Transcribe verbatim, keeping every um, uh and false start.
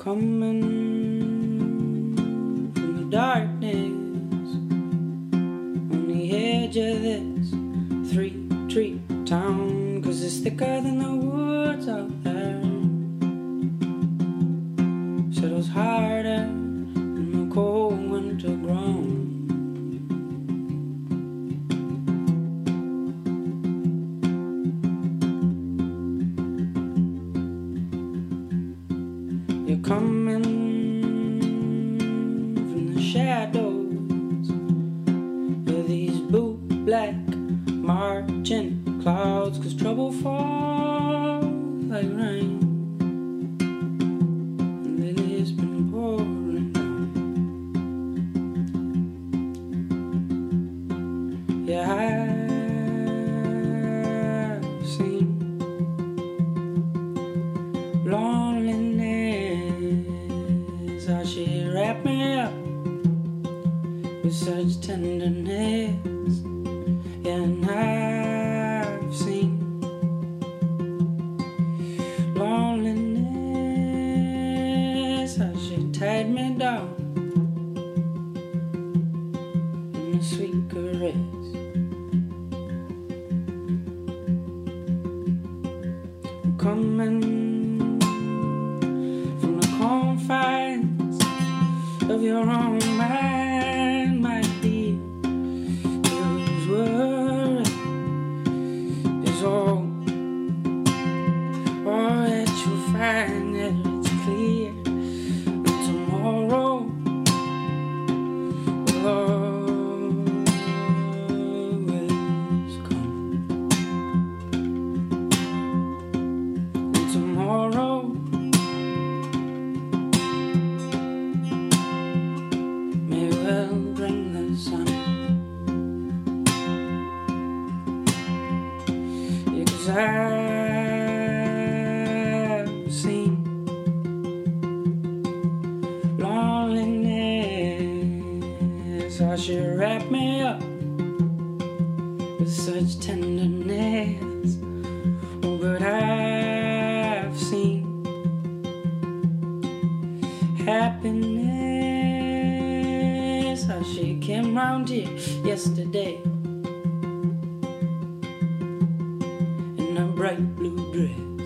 coming from the darkness on the edge of this three-tree town, 'cause it's thicker than the woods out there. Settles harder in the cold winter ground. You're coming from the shadows of these boot black marching clouds, 'cause trouble falls like rain and lately it's been pouring down. Yeah, I've seen loneliness, how she wrapped me up with such tenderness. Yeah, and I've seen loneliness, how she tied me down in a sweet caress. I'm coming from the confines of your own mind, my dear, whose worry is all, all that you'll find that it's clear that tomorrow will always come, and tomorrow may well bring the sun. Yeah, 'cause I've seen loneliness, how she wrapped me up with such tenderness. Oh, but I've seen happiness, how she came round here yesterday in a bright blue dress.